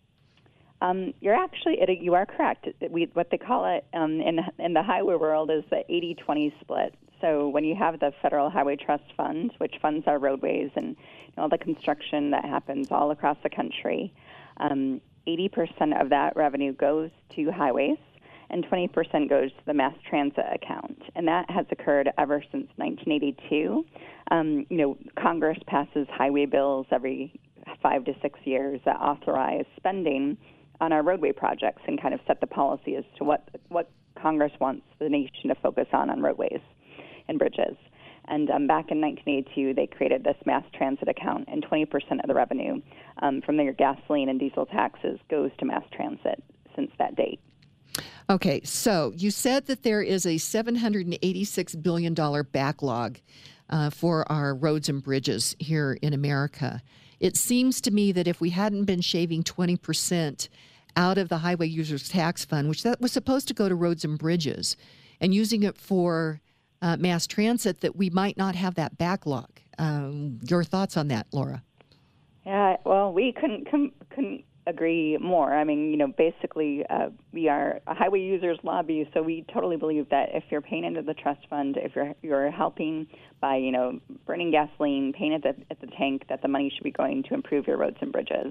You are correct. What they call it in the highway world is the 80-20 split. So when you have the Federal Highway Trust Fund, which funds our roadways and all the construction that happens all across the country, 80% of that revenue goes to highways and 20% goes to the mass transit account. And that has occurred ever since 1982. Congress passes highway bills every 5 to 6 years that authorize spending on our roadway projects and kind of set the policy as to what Congress wants the nation to focus on roadways and bridges. And back in 1982, they created this mass transit account, and 20% of the revenue from their gasoline and diesel taxes goes to mass transit since that date. Okay, so you said that there is a $786 billion backlog for our roads and bridges here in America. It seems to me that if we hadn't been shaving 20% out of the Highway Users Tax Fund, which that was supposed to go to roads and bridges, and using it for mass transit, that we might not have that backlog. Your thoughts on that, Laura? Yeah, well, we couldn't agree more. I mean, basically, we are a highway users lobby, so we totally believe that if you're paying into the trust fund, if you're helping by, burning gasoline, paying at the tank, that the money should be going to improve your roads and bridges.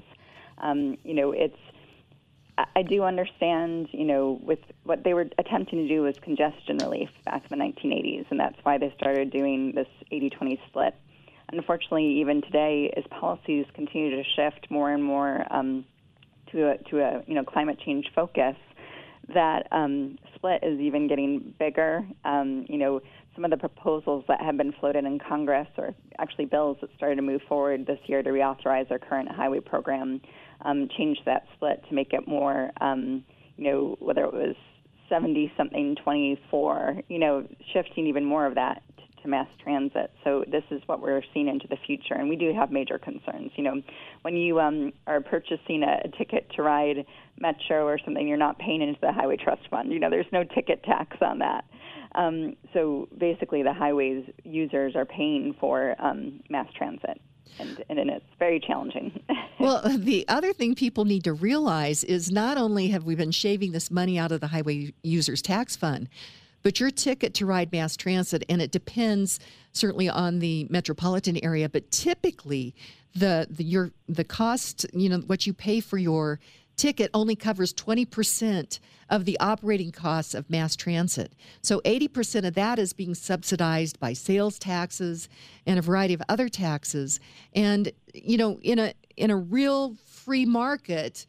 I do understand, with what they were attempting to do was congestion relief back in the 1980s, and that's why they started doing this 80-20 split. Unfortunately, even today, as policies continue to shift more and more to a climate change focus, that split is even getting bigger. Some of the proposals that have been floated in Congress, or actually bills that started to move forward this year to reauthorize our current highway program, change that split to make it more, whether it was 70-something, 24, shifting even more of that to mass transit. So this is what we're seeing into the future, and we do have major concerns. When you are purchasing a ticket to ride Metro or something, you're not paying into the Highway Trust Fund. There's no ticket tax on that. So basically the highways users are paying for mass transit. And it's very challenging. Well, the other thing people need to realize is not only have we been shaving this money out of the Highway Users Tax Fund, but your ticket to ride mass transit, and it depends certainly on the metropolitan area, but typically the cost, what you pay for your ticket only covers 20% of the operating costs of mass transit. So 80% of that is being subsidized by sales taxes and a variety of other taxes. And, in a real free market,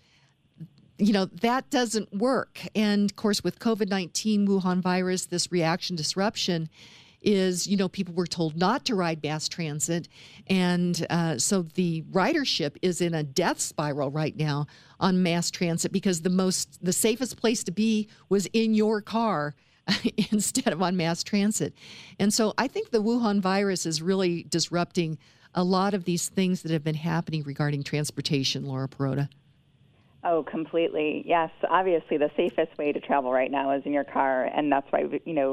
that doesn't work. And of course, with COVID-19, Wuhan virus, this reaction disruption is, people were told not to ride mass transit. And so the ridership is in a death spiral right now on mass transit because the safest place to be was in your car instead of on mass transit. And so I think the Wuhan virus is really disrupting a lot of these things that have been happening regarding transportation, Laura Perrotta. Oh, completely. Yes. Obviously, the safest way to travel right now is in your car, and that's why,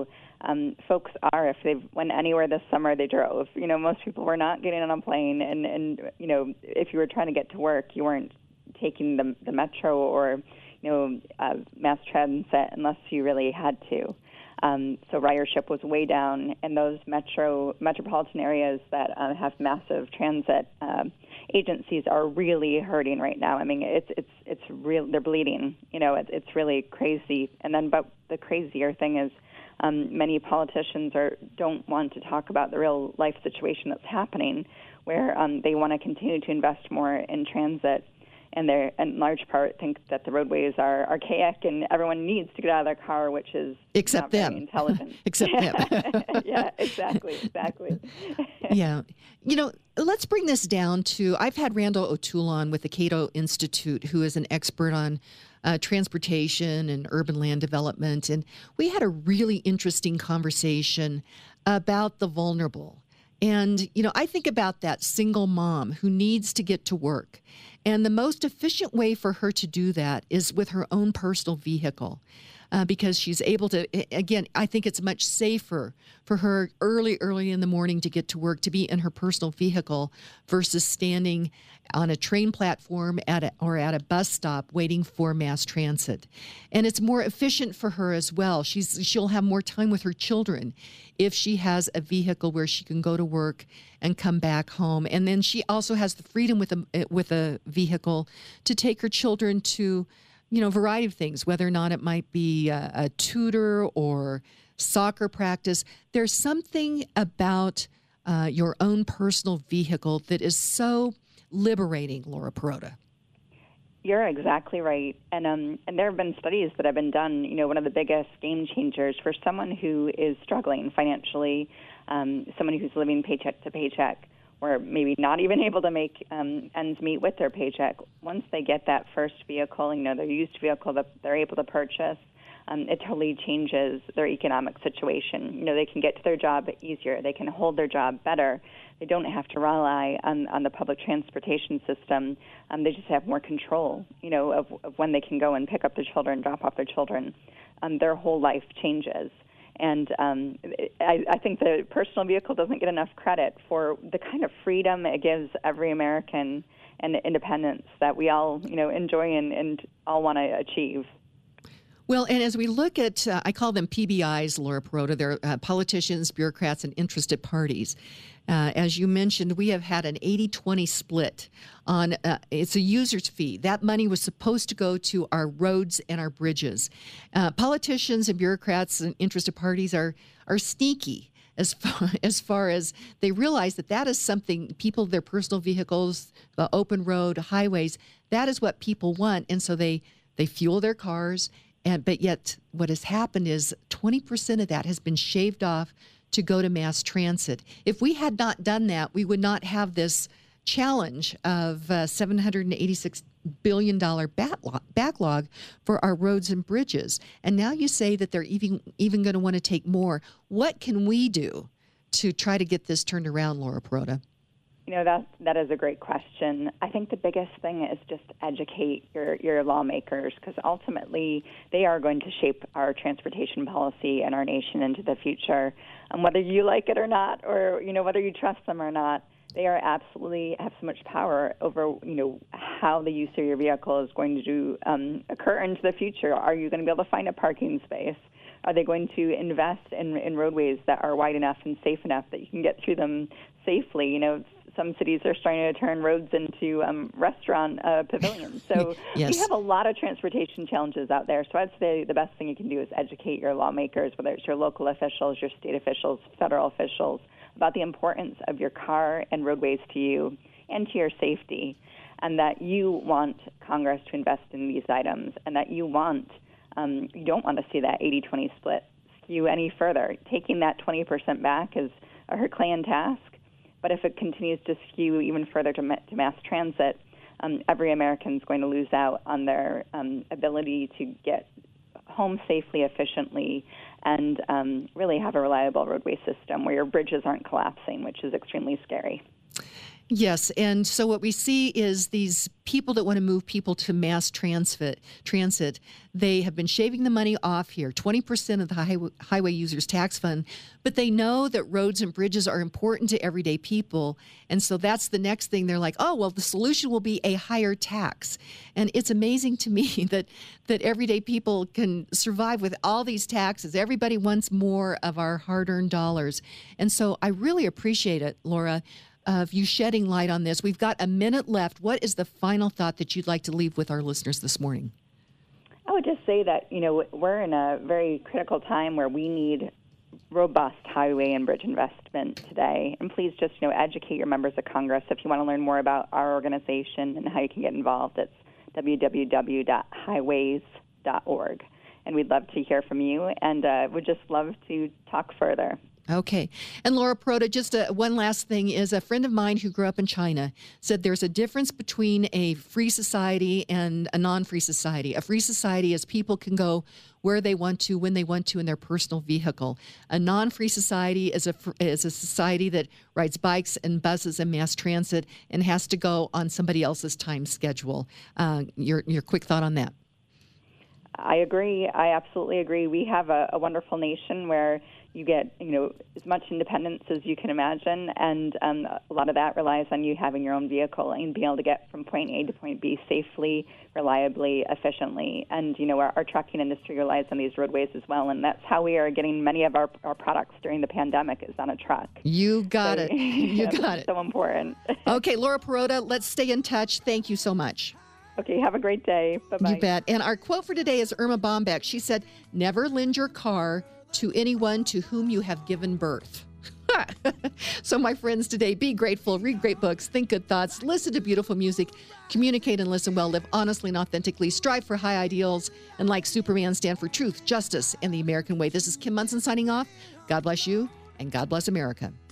folks are, if they went anywhere this summer, they drove. Most people were not getting on a plane, and if you were trying to get to work, you weren't taking the metro or, mass transit unless you really had to. So ridership was way down, and those metropolitan areas that have massive transit agencies are really hurting right now. I mean, it's real. They're bleeding. It's really crazy. And then, but the crazier thing is, many politicians don't want to talk about the real life situation that's happening, where they want to continue to invest more in transit. And they, in large part, think that the roadways are archaic and everyone needs to get out of their car, which is except not them. very intelligent. Except them. Yeah, exactly. Yeah. Let's bring this down to, I've had Randall O'Toole on with the Cato Institute, who is an expert on transportation and urban land development. And we had a really interesting conversation about the vulnerable. And, I think about that single mom who needs to get to work. And the most efficient way for her to do that is with her own personal vehicle, because she's able to, again, I think it's much safer for her early in the morning to get to work, to be in her personal vehicle versus standing on a train platform or at a bus stop waiting for mass transit. And it's more efficient for her as well. She'll have more time with her children if she has a vehicle where she can go to work and come back home. And then she also has the freedom with a vehicle to take her children to, a variety of things, whether or not it might be a tutor or soccer practice. There's something about your own personal vehicle that is so liberating, Laura Perrotta. You're exactly right. And there have been studies that have been done. One of the biggest game changers for someone who is struggling financially, someone who's living paycheck to paycheck, or maybe not even able to make ends meet with their paycheck. Once they get that first vehicle, their used vehicle that they're able to purchase, it totally changes their economic situation. They can get to their job easier. They can hold their job better. They don't have to rely on the public transportation system. They just have more control, of when they can go and pick up their children, drop off their children. Their whole life changes. And I think the personal vehicle doesn't get enough credit for the kind of freedom it gives every American and the independence that we all, enjoy and all want to achieve. Well, and as we look at, I call them PBIs, Laura Perrotta, they're politicians, bureaucrats, and interested parties. As you mentioned, we have had an 80-20 split on, it's a user's fee. That money was supposed to go to our roads and our bridges. Politicians and bureaucrats and interested parties are sneaky as far as they realize that is something people, their personal vehicles, the open road, highways, that is what people want. And so they fuel their cars. But yet what has happened is 20% of that has been shaved off to go to mass transit. If we had not done that, we would not have this challenge of $786 billion backlog for our roads and bridges. And now you say that they're even going to want to take more. What can we do to try to get this turned around, Laura Perrotta? That is a great question. I think the biggest thing is just educate your lawmakers, because ultimately they are going to shape our transportation policy and our nation into the future. Whether you like it or not, or whether you trust them or not, they are absolutely have so much power over how the use of your vehicle is going to occur into the future. Are you going to be able to find a parking space? Are they going to invest in roadways that are wide enough and safe enough that you can get through them safely? Some cities are starting to turn roads into restaurant pavilions. So yes. We have a lot of transportation challenges out there. So I'd say the best thing you can do is educate your lawmakers, whether it's your local officials, your state officials, federal officials, about the importance of your car and roadways to you and to your safety, and that you want Congress to invest in these items, and that you don't want to see that 80-20 split skew any further. Taking that 20% back is a Herculean task. But if it continues to skew even further to mass transit, every American is going to lose out on their ability to get home safely, efficiently, and really have a reliable roadway system where your bridges aren't collapsing, which is extremely scary. Yes, and so what we see is these people that want to move people to mass transit, they have been shaving the money off here, 20% of the highway users tax fund, but they know that roads and bridges are important to everyday people, and so that's the next thing. They're like, oh, well, the solution will be a higher tax. And it's amazing to me that everyday people can survive with all these taxes. Everybody wants more of our hard-earned dollars. And so I really appreciate it, Laura, of you shedding light on this. We've got a minute left. What is the final thought that you'd like to leave with our listeners this morning? I would just say that, we're in a very critical time where we need robust highway and bridge investment today. And please just, educate your members of Congress. If you want to learn more about our organization and how you can get involved, it's www.highways.org. And we'd love to hear from you, and would just love to talk further. Okay. And Laura Perrotta, just one last thing is a friend of mine who grew up in China said there's a difference between a free society and a non-free society. A free society is people can go where they want to, when they want to in their personal vehicle. A non-free society is a society that rides bikes and buses and mass transit and has to go on somebody else's time schedule. Your quick thought on that? I agree. I absolutely agree. We have a wonderful nation where you get, as much independence as you can imagine, and a lot of that relies on you having your own vehicle and being able to get from point A to point B safely, reliably, efficiently. And, our trucking industry relies on these roadways as well, and that's how we are getting many of our products during the pandemic is on a truck. You got it. You got it. So important. Okay, Laura Perrotta, let's stay in touch. Thank you so much. Okay, have a great day. Bye-bye. You bet. And our quote for today is Irma Bombeck. She said, "Never lend your car to anyone to whom you have given birth." So, my friends, today, be grateful, read great books, think good thoughts, listen to beautiful music, communicate and listen well, live honestly and authentically, strive for high ideals, and like Superman, stand for truth, justice, and the American way. This is Kim Monson signing off. God bless you, and God bless America.